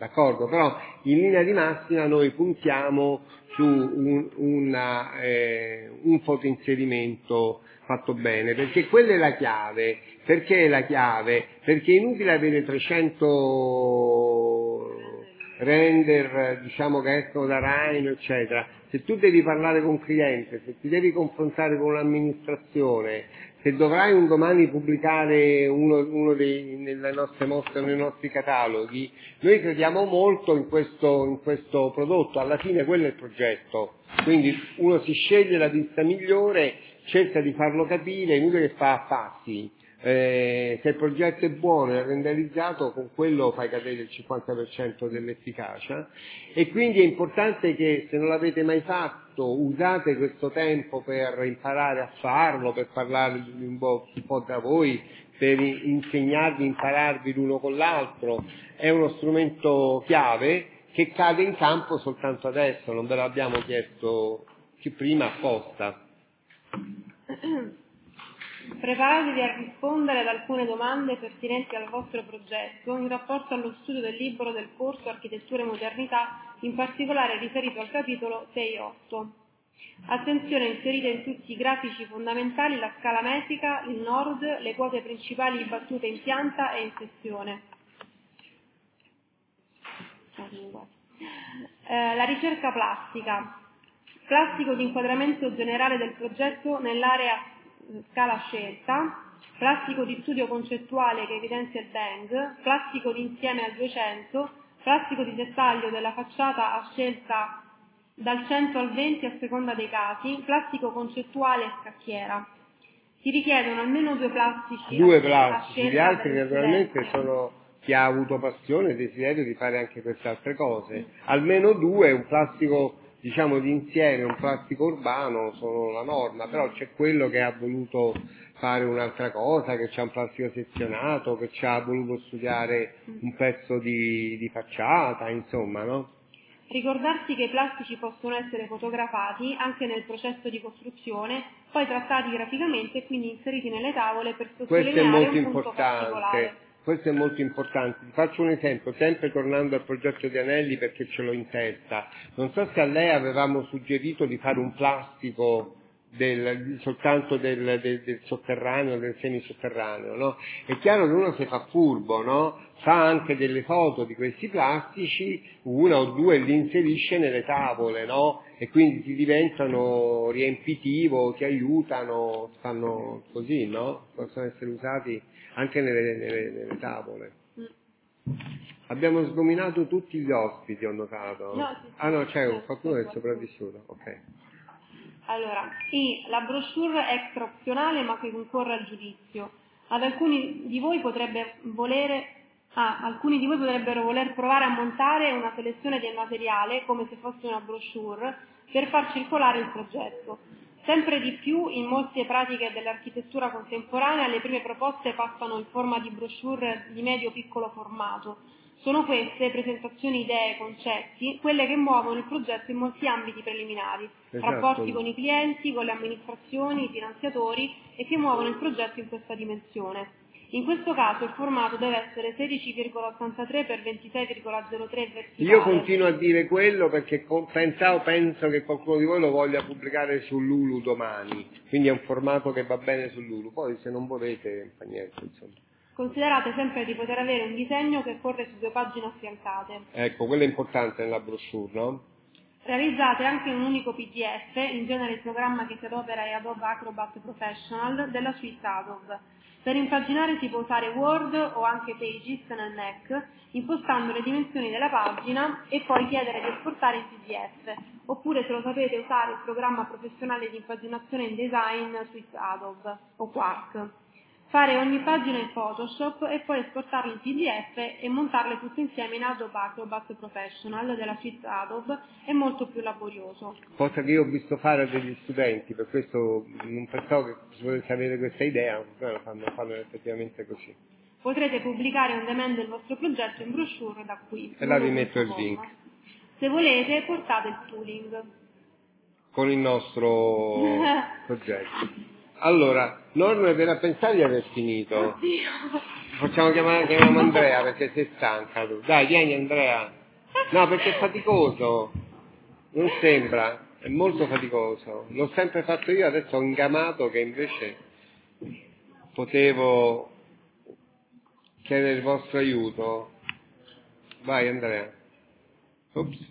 d'accordo? Però in linea di massima noi puntiamo su un, una, eh, un fotoinserimento fatto bene, perché quella è la chiave. Perché è la chiave? Perché è inutile avere trecento render, diciamo, che escono da Rhino, eccetera. Se tu devi parlare con un cliente, se ti devi confrontare con un'amministrazione, se dovrai un domani pubblicare uno, uno dei, nelle nostre mostre, nei nostri cataloghi, noi crediamo molto in questo, in questo prodotto, alla fine quello è il progetto. Quindi uno si sceglie la vista migliore, cerca di farlo capire, è inutile che fa a passi. Eh, se il progetto è buono e renderizzato, con quello fai cadere il cinquanta per cento dell'efficacia, e quindi è importante che, se non l'avete mai fatto, usate questo tempo per imparare a farlo, per parlare un po', un po' da voi, per insegnarvi, impararvi l'uno con l'altro. È uno strumento chiave che cade in campo soltanto adesso, non ve l'abbiamo chiesto più prima apposta. Preparatevi a rispondere ad alcune domande pertinenti al vostro progetto in rapporto allo studio del libro del corso Architettura e Modernità, in particolare riferito al capitolo sei otto. Attenzione, inserite in tutti i grafici fondamentali la scala metrica, il nord, le quote principali battute in pianta e in sezione. Eh, la ricerca plastica. Plastico di inquadramento generale del progetto nell'area scala scelta, plastico di studio concettuale che evidenzia il bang, plastico di insieme al duecento, plastico di dettaglio della facciata a scelta dal cento al venti a seconda dei casi, plastico concettuale e scacchiera. Si richiedono almeno due plastici Due a, plastici, a gli altri scelta naturalmente sono chi ha avuto passione e desiderio di fare anche queste altre cose. Almeno due, un plastico diciamo di insieme, un plastico urbano sono la norma, però c'è quello che ha voluto fare un'altra cosa, che c'ha un plastico sezionato, che ci ha voluto studiare un pezzo di, di facciata, insomma, no? Ricordarsi che i plastici possono essere fotografati anche nel processo di costruzione, poi trattati graficamente e quindi inseriti nelle tavole per sottolineare un punto particolare. Questo è molto importante. Ti faccio un esempio, sempre tornando al progetto di Anelli perché ce l'ho in testa. Non so se a lei avevamo suggerito di fare un plastico del, soltanto del, del, del sotterraneo, del semisotterraneo, no? È chiaro che uno si fa furbo, no? Fa anche delle foto di questi plastici, una o due li inserisce nelle tavole, no? E quindi ti diventano riempitivo, ti aiutano, fanno così, no? Possono essere usati anche nelle, nelle, nelle tavole. Mm. Abbiamo sgominato tutti gli ospiti, ho notato. No, sì, sì, ah no, c'è no, qualcuno che è sopravvissuto, ok. Allora, sì, la brochure è extra opzionale ma che concorre al giudizio. Ad alcuni di voi potrebbe volere, ah, alcuni di voi potrebbero voler provare a montare una selezione del materiale come se fosse una brochure per far circolare il progetto. Sempre di più, in molte pratiche dell'architettura contemporanea, le prime proposte passano in forma di brochure di medio-piccolo formato. Sono queste, presentazioni, idee, concetti, quelle che muovono il progetto in molti ambiti preliminari, esatto. Rapporti con i clienti, con le amministrazioni, i finanziatori, e che muovono il progetto in questa dimensione. In questo caso il formato deve essere sedici virgola ottantatré per ventisei virgola zero tre verticale. Io continuo a dire quello perché pensavo, penso che qualcuno di voi lo voglia pubblicare su Lulu domani, quindi è un formato che va bene su Lulu, poi se non volete fa niente, insomma. Considerate sempre di poter avere un disegno che corre su due pagine affiancate. Ecco, quello è importante nella brochure, no? Realizzate anche un unico P D F, in genere il programma che si adopera è Adobe Acrobat Professional della suite Adobe. Per impaginare si può usare Word o anche Pages nel Mac, impostando le dimensioni della pagina e poi chiedere di esportare in P D F, oppure se lo sapete usare il programma professionale di impaginazione in design suite Adobe o Quark. Fare ogni pagina in Photoshop e poi esportarle in P D F e montarle tutte insieme in Adobe Acrobat Professional della suite Adobe è molto più laborioso. Cosa che io ho visto fare a degli studenti, per questo non pensavo che si potesse avere questa idea, però fanno, fanno effettivamente così. Potrete pubblicare on demand il vostro progetto in brochure da qui. E là vi metto il link. Se volete portate il tooling. Con il nostro progetto. Allora, norme per pensare di aver finito. Facciamo chiamare, chiamiamo Andrea perché sei stanca tu. Dai, vieni Andrea. No, perché è faticoso. Non sembra, è molto faticoso. L'ho sempre fatto io, adesso ho ingamato che invece potevo chiedere il vostro aiuto. Vai Andrea. Ops.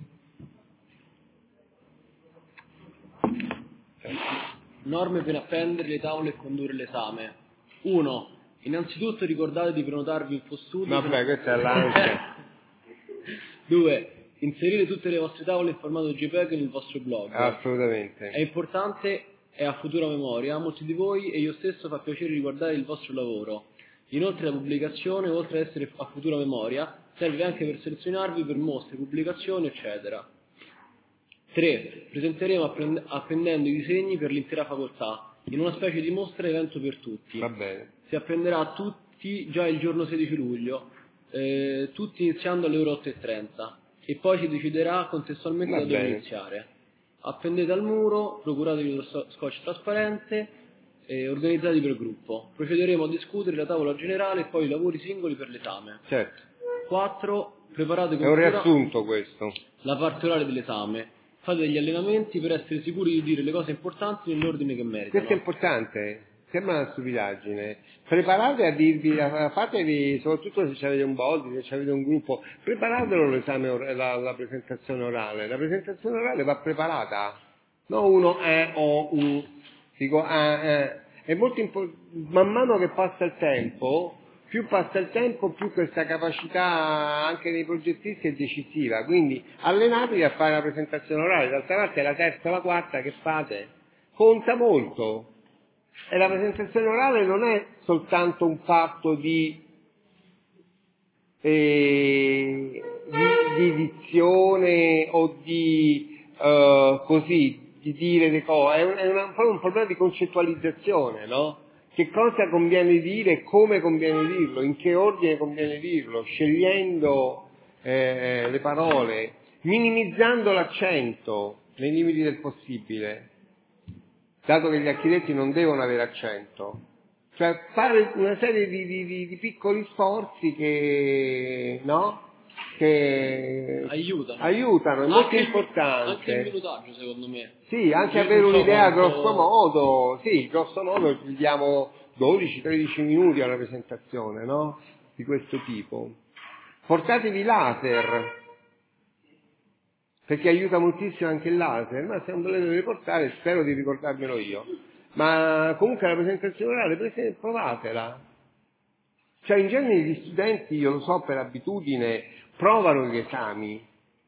Norme per appendere le tavole e condurre l'esame. uno. Innanzitutto ricordate di prenotarvi il postudio. Vabbè, questa è l'ansia. due. Inserire tutte le vostre tavole in formato JPEG nel vostro blog. Assolutamente. È importante, è a futura memoria. A molti di voi e io stesso fa piacere riguardare il vostro lavoro. Inoltre la pubblicazione, oltre ad essere a futura memoria, serve anche per selezionarvi per mostre, pubblicazioni, eccetera. tre. Presenteremo apprend- appendendo i disegni per l'intera facoltà, in una specie di mostra evento per tutti. Va bene. Si appenderà a tutti già il giorno sedici luglio, eh, tutti iniziando alle ore otto e trenta, e poi si deciderà contestualmente Va da dove bene. iniziare. Appendete al muro, procuratevi lo so- scotch trasparente e organizzati per gruppo. Procederemo a discutere la tavola generale e poi i lavori singoli per l'esame. Certo. quattro. Preparate con È un cura riassunto questo. la parte orale dell'esame. Fate degli allenamenti per essere sicuri di dire le cose importanti nell'ordine che meritano. Questo è importante, sembra una stupidaggine. Preparate a dirvi, a- fatevi, soprattutto se avete un body, se avete un gruppo, preparatelo l'esame, or- la, la presentazione orale. La presentazione orale va preparata, non uno eh o un, dico ah, eh. È molto importante, man mano che passa il tempo, più passa il tempo, più questa capacità anche dei progettisti è decisiva, quindi allenatevi a fare la presentazione orale, d'altra parte la terza o la quarta che fate conta molto, e la presentazione orale non è soltanto un fatto di, eh, di, di dizione o di eh, così, di dire le cose, è, un, è una, proprio un problema di concettualizzazione, no? Che cosa conviene dire, come conviene dirlo, in che ordine conviene dirlo, scegliendo eh, le parole, minimizzando l'accento nei limiti del possibile, dato che gli architetti non devono avere accento. Cioè fare una serie di, di, di, di piccoli sforzi che, no? Che aiutano. aiutano, è molto Anche il- importante. Anche il minutaggio, secondo me. Sì, anche Io avere non so un'idea quanto- grosso modo, sì, grosso modo gli diamo dodici tredici minuti alla presentazione, no? Di questo tipo. Portatevi laser, perché aiuta moltissimo anche il laser, ma se non volete riportare spero di ricordarmelo io. Ma comunque la presentazione orale, prese- provatela. Cioè in genere gli studenti, io lo so per abitudine, provano gli esami,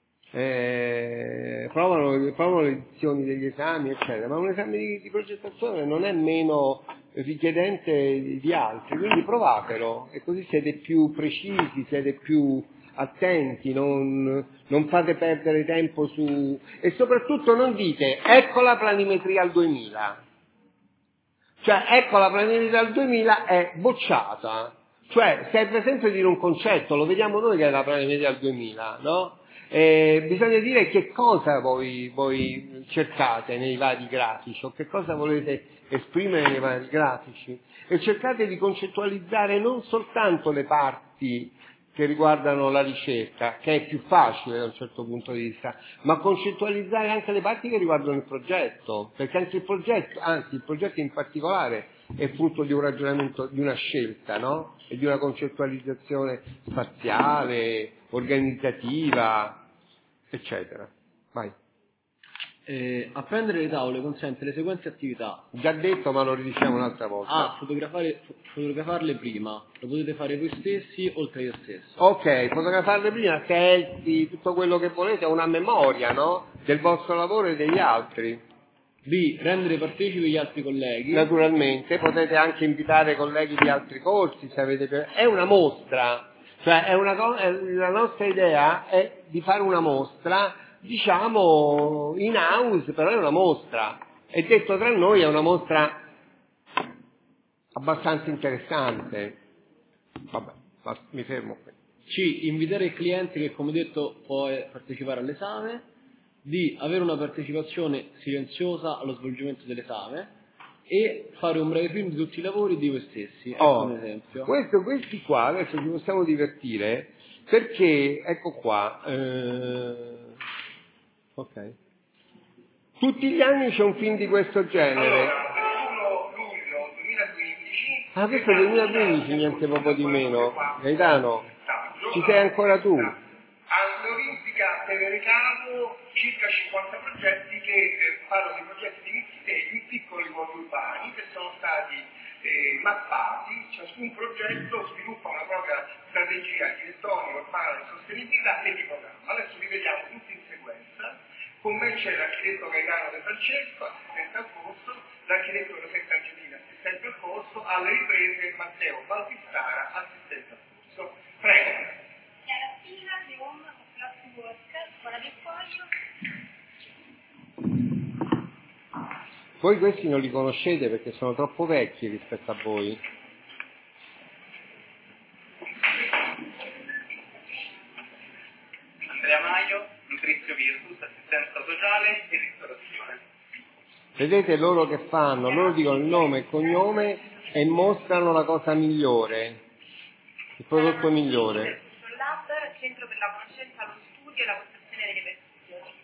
eh, provano, provano le edizioni degli esami, eccetera, ma un esame di, di progettazione non è meno richiedente di, di altri, quindi provatelo, e così siete più precisi, siete più attenti, non, non fate perdere tempo su... e soprattutto non dite, ecco la planimetria al duemila, cioè ecco la planimetria al duemila è bocciata, cioè serve sempre dire un concetto, lo vediamo noi che è la planimetria al duemila, no? Eh, bisogna dire che cosa voi, voi cercate nei vari grafici o che cosa volete esprimere nei vari grafici, e cercate di concettualizzare non soltanto le parti che riguardano la ricerca, che è più facile da un certo punto di vista, ma concettualizzare anche le parti che riguardano il progetto, perché anche il progetto, anzi il progetto in particolare, è frutto di un ragionamento, di una scelta, no? E di una concettualizzazione spaziale, organizzativa, eccetera. Vai. Eh, appendere le tavole consente le seguenti attività. Già detto, ma lo ridiciamo un'altra volta. A. Fotografare, fo- fotografarle prima. Lo potete fare voi stessi, oltre a io stesso. Ok, fotografarle prima, selfie, tutto quello che volete, una memoria, no? Del vostro lavoro e degli altri. B. Rendere partecipi gli altri colleghi. Naturalmente, potete anche invitare colleghi di altri corsi, se avete... È una mostra, cioè è una co- è- la nostra idea è di fare una mostra, diciamo, in house, però è una mostra. E detto tra noi è una mostra abbastanza interessante. Vabbè, basta, mi fermo qui. C. Invitare il cliente che, come detto, può eh, partecipare all'esame. D. Avere una partecipazione silenziosa allo svolgimento dell'esame. e fare un breve film di tutti i lavori di voi stessi. Ecco Oh, un esempio. questo, questi qua adesso ci possiamo divertire perché, ecco qua, eh, ok. Tutti gli anni c'è un film di questo genere. trentuno luglio duemilaquindici. Ah, questo è duemilaquindici, niente poco di meno. Gaetano, ci sei ancora tu? All'Olimpica Teverecavo circa cinquanta progetti che eh, parlo di progetti di mixtape in piccoli luoghi urbani che sono stati eh, mappati, ciascun progetto sviluppa una propria strategia architettonica, urbana di sostenibilità e di programma. Adesso li vediamo tutti in sequenza. Con me c'è l'architetto Gaetano De Francesco, assistente al corso, l'architetto Rosetta Angelina, assistente al corso, alle riprese Matteo Baltistara, assistente al corso. Prego. Chiara Spina, The Home of Plastic Work, Scuola del Foglio. Voi questi non li conoscete perché sono troppo vecchi rispetto a voi. Andrea Maio, Nutrizio Virtus, assistenza sociale e ristorazione. Vedete loro che fanno? Loro dicono il nome e il cognome e mostrano la cosa migliore, il prodotto migliore. Lab, Centro per la conoscenza, lo studio e la costruzione delle percezioni.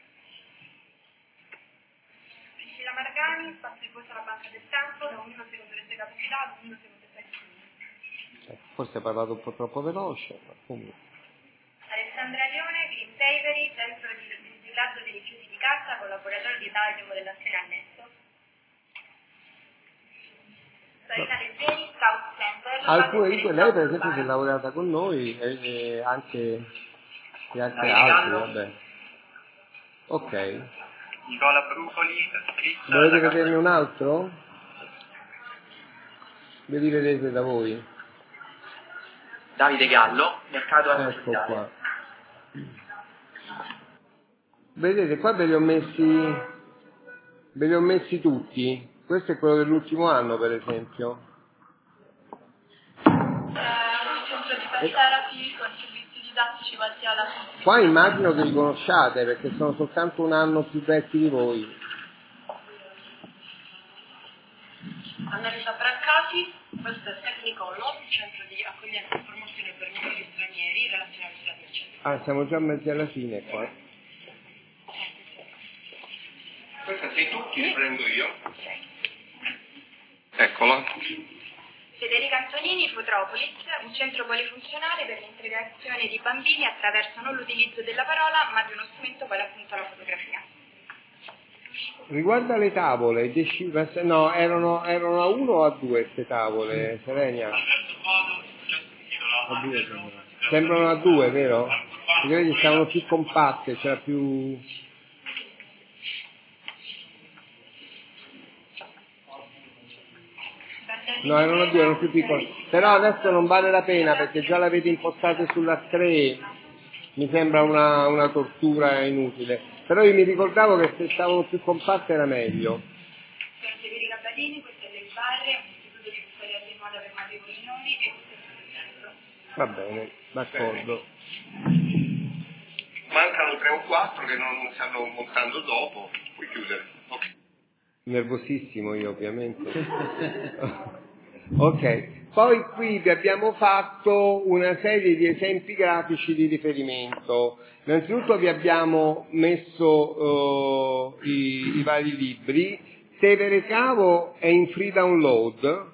Priscilla Margani, Spazio di Borsa alla Banca del Tempo, da ognuno secondo le sue capacità, ognuno secondo i suoi stili. Forse ha parlato un po' troppo veloce, ma comunque. Alessandra Leone, Green Papery, Centro di riciclaggio dei rifiuti di carta con laboratorio di età e modellazione annesso. Sarina Leggeri, Scout Center. Alcune di quelle, lei per esempio si è laureata con noi e, e anche, e anche altri, vabbè. Ok. Nicola Brucoli, scritto. Volete vederne un altro? Ve li vedete da voi? Davide Gallo, mercato Ecco agroalimentare. qua. Vedete, qua ve li ho messi, ve li ho messi tutti. Questo è quello dell'ultimo anno, per esempio. Eh, un centro di pet therapy con servizi didattici volti alla sensibilità. Qua immagino che li conosciate perché sono soltanto un anno più vecchi di voi. Annalisa Brancati, questo è Tecnicollo, centro di accoglienza e formazione per nuovi stranieri relazionati alla piacere. Ah, siamo già mezzi alla fine qua. Questa sei tu, ti riprendo io. Eccolo. Federica Antonini, Futropolis, un centro polifunzionale per l'integrazione di bambini attraverso non l'utilizzo della parola, ma di uno strumento quale appunto la fotografia. Riguardo alle tavole, deci- no, erano, erano a uno o a due queste tavole, Serenia? A due sembrano. Sembrano a due, vero? Perché vedi stavano più compatte, c'era più... No, erano a due, erano più piccole. Però adesso non vale la pena perché già l'avete impostate sulla tre, mi sembra una, una tortura inutile. Però io mi ricordavo che se stavano più compatte era meglio. Per Federica Badini, questo è l'El Barre, un istituto di custodia di moda per matrimoni minori e questo è il centro. Va bene, d'accordo. Mancano tre o quattro che non stanno montando dopo, puoi chiudere. Ok. Nervosissimo io ovviamente. Ok, poi qui vi abbiamo fatto una serie di esempi grafici di riferimento. Innanzitutto vi abbiamo messo uh, i, i vari libri. Tevere Cavo è in free download.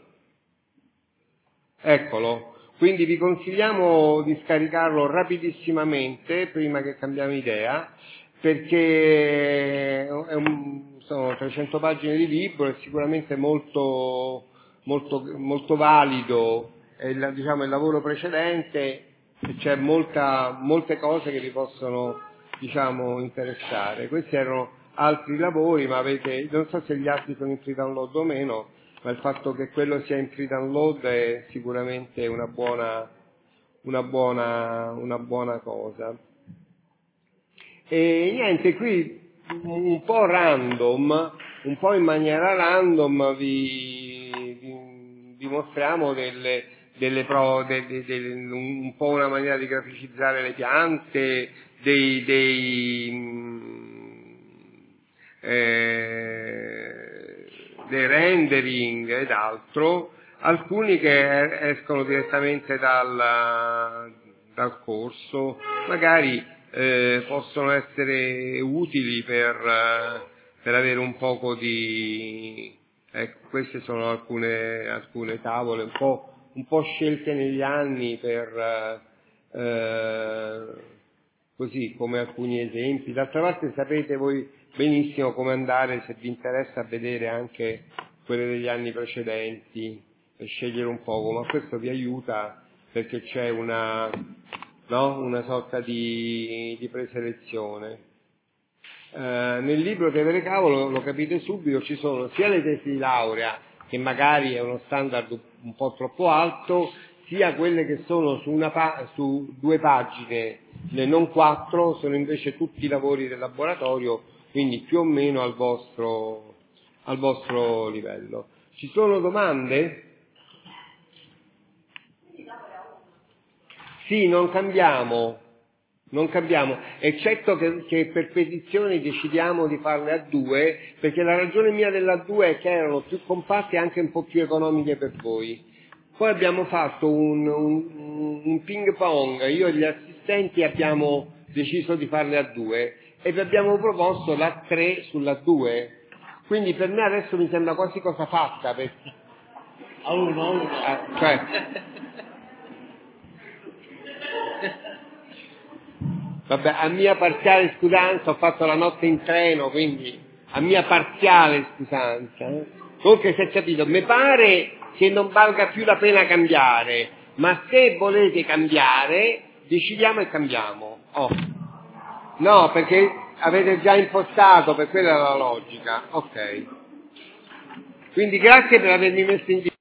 Eccolo. Quindi vi consigliamo di scaricarlo rapidissimamente prima che cambiamo idea, perché è un, sono trecento pagine di libro, è sicuramente molto, molto, molto valido, è il, diciamo, il lavoro precedente e c'è molta, molte cose che vi possono, diciamo, interessare. Questi erano altri lavori, ma avete, non so se gli altri sono in free download o meno, ma il fatto che quello sia in free download è sicuramente una buona, una buona, una buona cosa. E niente, qui un po' random, un po' in maniera random vi, vi, vi mostriamo delle, delle pro, delle, delle, un po' una maniera di graficizzare le piante, dei, dei eh, dei rendering ed altro, alcuni che escono direttamente dal, dal corso, magari eh, possono essere utili per, per avere un poco di... Ecco, queste sono alcune, alcune tavole un po', un po' scelte negli anni per... Eh, così come alcuni esempi. D'altra parte sapete voi benissimo come andare, se vi interessa, a vedere anche quelle degli anni precedenti e scegliere un poco, ma questo vi aiuta perché c'è una, no? una sorta di, di preselezione. Eh, nel libro Teve le Cavolo, lo capite subito, ci sono sia le tesi di laurea, che magari è uno standard un po' troppo alto, sia quelle che sono su, una pa- su due pagine, non quattro, sono invece tutti i lavori del laboratorio, quindi più o meno al vostro, al vostro livello. Ci sono domande? Sì, non cambiamo, non cambiamo, eccetto che, che per petizioni decidiamo di farle a due, perché la ragione mia della due è che erano più compatte e anche un po' più economiche per voi. Poi abbiamo fatto un, un, un ping pong, io e gli assistenti abbiamo deciso di farle a due e vi abbiamo proposto la tre sulla due, quindi per me adesso mi sembra quasi cosa fatta, perché... A uno, a uno. Ah, cioè... Vabbè, a mia parziale scusanza ho fatto la notte in treno, quindi a mia parziale scusanza. Eh? Comunque, se capito, mi pare che non valga più la pena cambiare, ma se volete cambiare, decidiamo e cambiamo. Oh. No, perché avete già impostato, per quella è la logica. Ok. Quindi grazie per avermi messo in